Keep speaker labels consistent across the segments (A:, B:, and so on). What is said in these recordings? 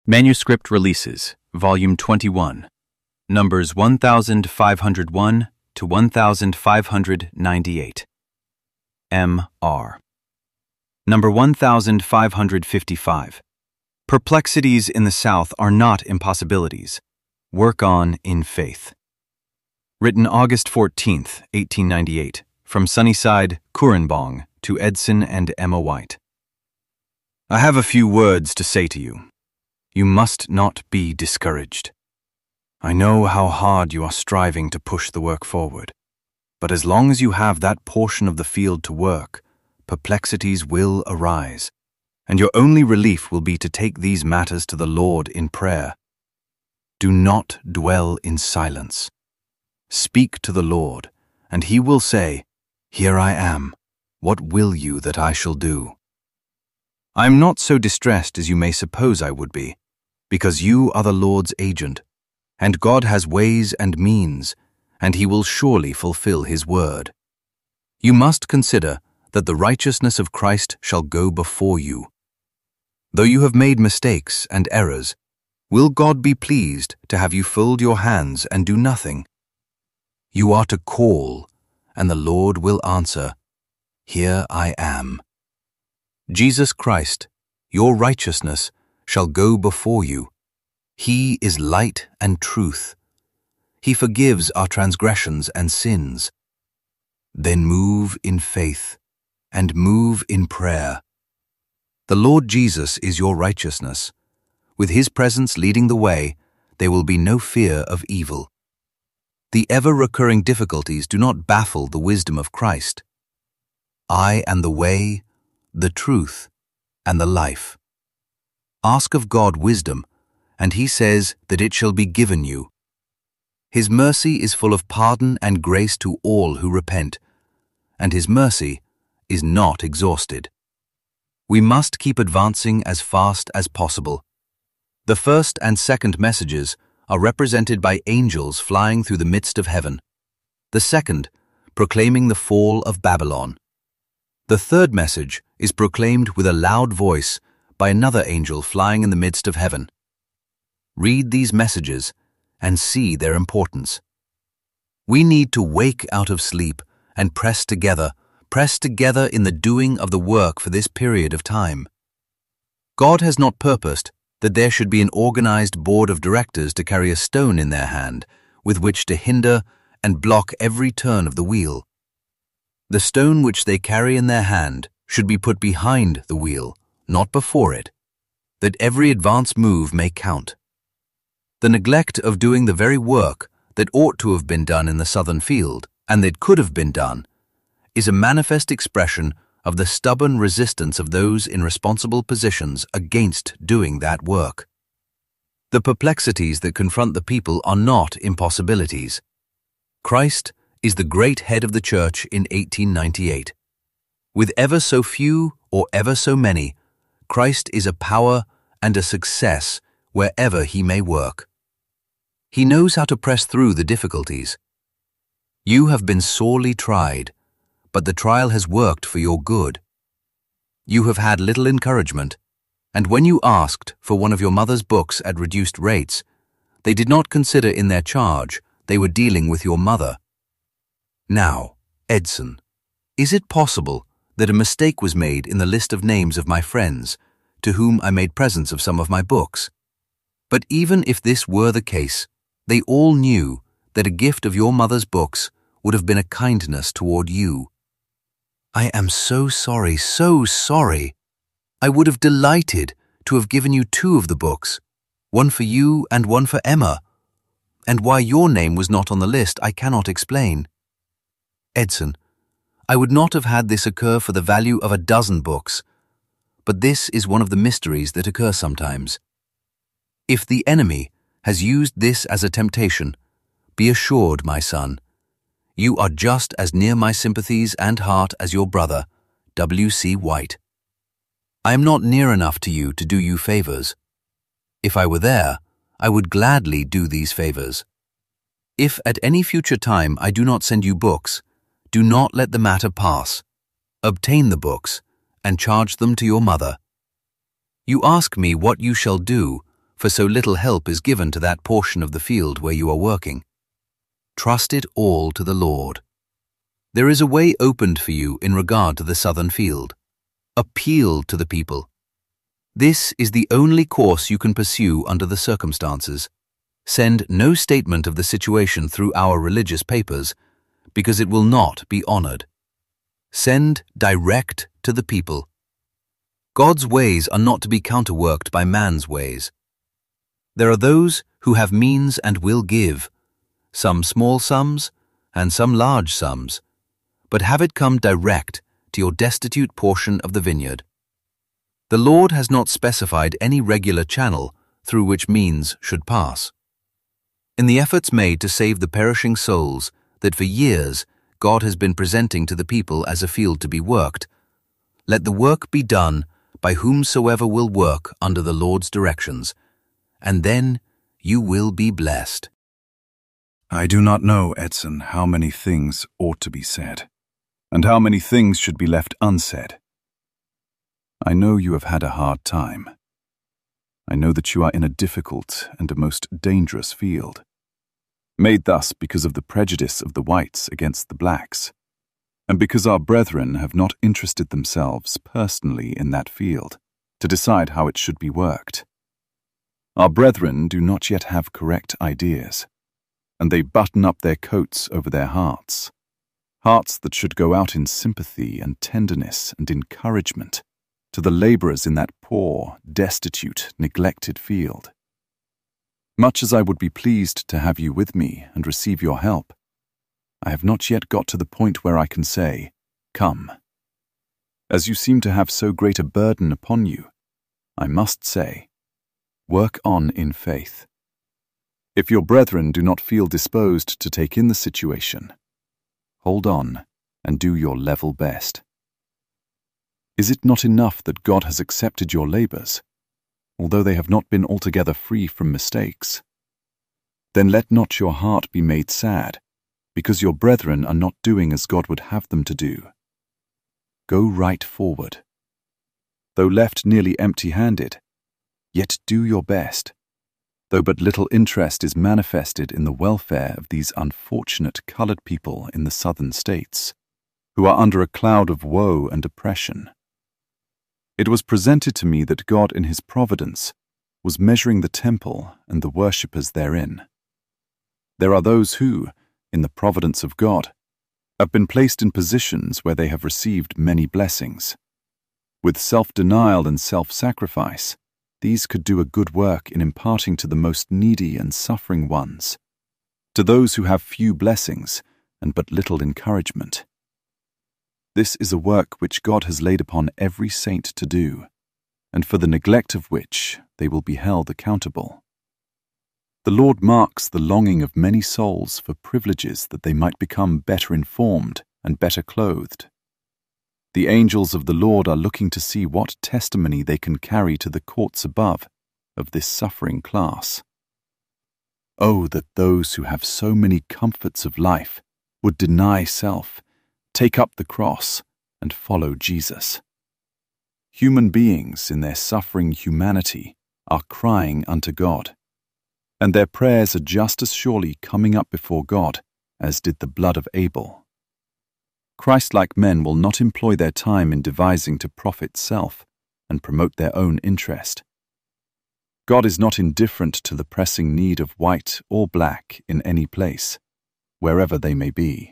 A: Manuscript Releases, Volume 21, Numbers 1501 to 1598. M.R. Number 1555. Perplexities in the South are not impossibilities. Work on in faith. Written August 14, 1898, from Sunnyside, Kurenbong, to Edson and Emma White. I have a few words to say to you. You must not be discouraged. I know how hard you are striving to push the work forward, but as long as you have that portion of the field to work, perplexities will arise, and your only relief will be to take these matters to the Lord in prayer. Do not dwell in silence. Speak to the Lord, and He will say, "Here I am. What will you that I shall do?" I am not so distressed as you may suppose I would be, because you are the Lord's agent, and God has ways and means, and He will surely fulfill His word. You must consider that the righteousness of Christ shall go before you. Though you have made mistakes and errors, will God be pleased to have you fold your hands and do nothing? You are to call, and the Lord will answer, "Here I am." Jesus Christ, your righteousness, shall go before you. He is light and truth. He forgives our transgressions and sins. Then move in faith and move in prayer. The Lord Jesus is your righteousness. With His presence leading the way, there will be no fear of evil. The ever-recurring difficulties do not baffle the wisdom of Christ. I am the way, the truth, and the life. Ask of God wisdom, and He says that it shall be given you. His mercy is full of pardon and grace to all who repent, and His mercy is not exhausted. We must keep advancing as fast as possible. The first and second messages are represented by angels flying through the midst of heaven. The second, proclaiming the fall of Babylon. The third message is proclaimed with a loud voice by another angel flying in the midst of heaven. Read these messages and see their importance. We need to wake out of sleep and press together in the doing of the work for this period of time. God has not purposed that there should be an organized board of directors to carry a stone in their hand with which to hinder and block every turn of the wheel. The stone which they carry in their hand should be put behind the wheel, not before it, that every advance move may count. The neglect of doing the very work that ought to have been done in the southern field, and that could have been done, is a manifest expression of the stubborn resistance of those in responsible positions against doing that work. The perplexities that confront the people are not impossibilities. Christ is the great head of the church in 1898. With ever so few or ever so many, Christ is a power and a success wherever He may work. He knows how to press through the difficulties. You have been sorely tried, but the trial has worked for your good. You have had little encouragement, and when you asked for one of your mother's books at reduced rates, they did not consider in their charge they were dealing with your mother. Now, Edson, is it possible that a mistake was made in the list of names of my friends, to whom I made presents of some of my books? But even if this were the case, they all knew that a gift of your mother's books would have been a kindness toward you. I am so sorry, so sorry. I would have delighted to have given you 2 of the books, one for you and one for Emma, and why your name was not on the list I cannot explain. Edson, I would not have had this occur for the value of a dozen books, but this is one of the mysteries that occur sometimes. If the enemy has used this as a temptation, be assured, my son, you are just as near my sympathies and heart as your brother, W.C. White. I am not near enough to you to do you favors. If I were there, I would gladly do these favors. If at any future time I do not send you books, do not let the matter pass. Obtain the books and charge them to your mother. You ask me what you shall do,
B: for so little help is given to that portion of the field where you are working. Trust it all to the Lord. There is a way opened for you in regard to the southern field. Appeal to the people. This is the only course you can pursue under the circumstances. Send no statement of the situation through our religious papers, because it will not be honored. Send direct to the people. God's ways are not to be counterworked by man's ways. There are those who have means and will give, some small sums and some large sums, but have it come direct to your destitute portion of the vineyard. The Lord has not specified any regular channel through which means should pass. In the efforts made to save the perishing souls that for years God has been presenting to the people as a field to be worked, let the work be done by whomsoever will work under the Lord's directions, and then you will be blessed.
C: I do not know, Edson, how many things ought to be said, and how many things should be left unsaid. I know you have had a hard time. I know that you are in a difficult and a most dangerous field, made thus because of the prejudice of the whites against the blacks, and because our brethren have not interested themselves personally in that field to decide how it should be worked. Our brethren do not yet have correct ideas, and they button up their coats over their hearts, hearts that should go out in sympathy and tenderness and encouragement to the laborers in that poor, destitute, neglected field. Much as I would be pleased to have you with me and receive your help, I have not yet got to the point where I can say, "Come." As you seem to have so great a burden upon you, I must say, work on in faith. If your brethren do not feel disposed to take in the situation, hold on and do your level best. Is it not enough that God has accepted your labors, although they have not been altogether free from mistakes? Then let not your heart be made sad, because your brethren are not doing as God would have them to do. Go right forward. Though left nearly empty-handed, yet do your best, though but little interest is manifested in the welfare of these unfortunate colored people in the southern states, who are under a cloud of woe and oppression. It was presented to me that God in his providence was measuring the temple and the worshippers therein. There are those who, in the providence of God, have been placed in positions where they have received many blessings. With self-denial and self-sacrifice, these could do a good work in imparting to the most needy and suffering ones, to those who have few blessings and but little encouragement. This is a work which God has laid upon every saint to do, and for the neglect of which they will be held accountable. The Lord marks the longing of many souls for privileges that they might become better informed and better clothed. The angels of the Lord are looking to see what testimony they can carry to the courts above of this suffering class. Oh, that those who have so many comforts of life would deny self, take up the cross, and follow Jesus. Human beings in their suffering humanity are crying unto God, and their prayers are just as surely coming up before God as did the blood of Abel. Christ-like men will not employ their time in devising to profit self and promote their own interest. God is not indifferent to the pressing need of white or black in any place, wherever they may be.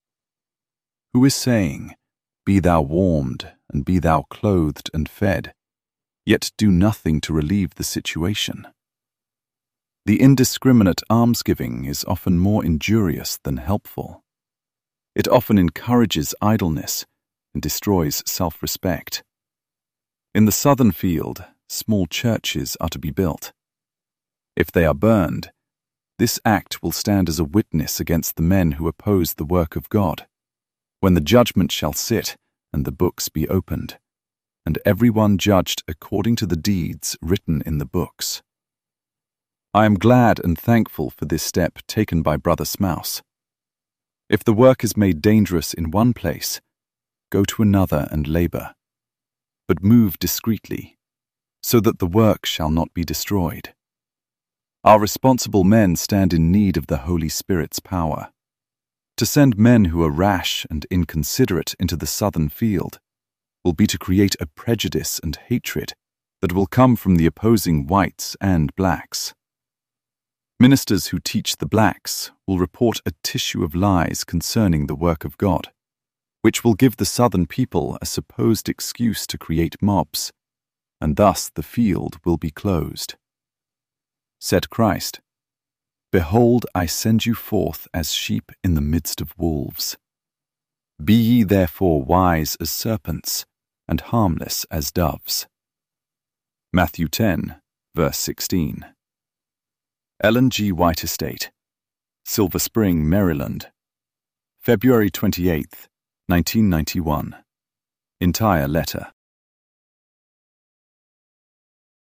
C: Who is saying, "Be thou warmed, and be thou clothed and fed," yet do nothing to relieve the situation? The indiscriminate almsgiving is often more injurious than helpful. It often encourages idleness and destroys self-respect. In the southern field, small churches are to be built. If they are burned, this act will stand as a witness against the men who oppose the work of God, when the judgment shall sit and the books be opened, and every one judged according to the deeds written in the books. I am glad and thankful for this step taken by Brother Smouse. If the work is made dangerous in one place, go to another and labor, but move discreetly, so that the work shall not be destroyed. Our responsible men stand in need of the Holy Spirit's power. To send men who are rash and inconsiderate into the southern field will be to create a prejudice and hatred that will come from the opposing whites and blacks. Ministers who teach the blacks will report a tissue of lies concerning the work of God, which will give the southern people a supposed excuse to create mobs, and thus the field will be closed. Said Christ, "Behold, I send you forth as sheep in the midst of wolves. Be ye therefore wise as serpents, and harmless as doves." Matthew 10, verse 16. Ellen G. White Estate, Silver Spring, Maryland, February 28, 1991. Entire letter.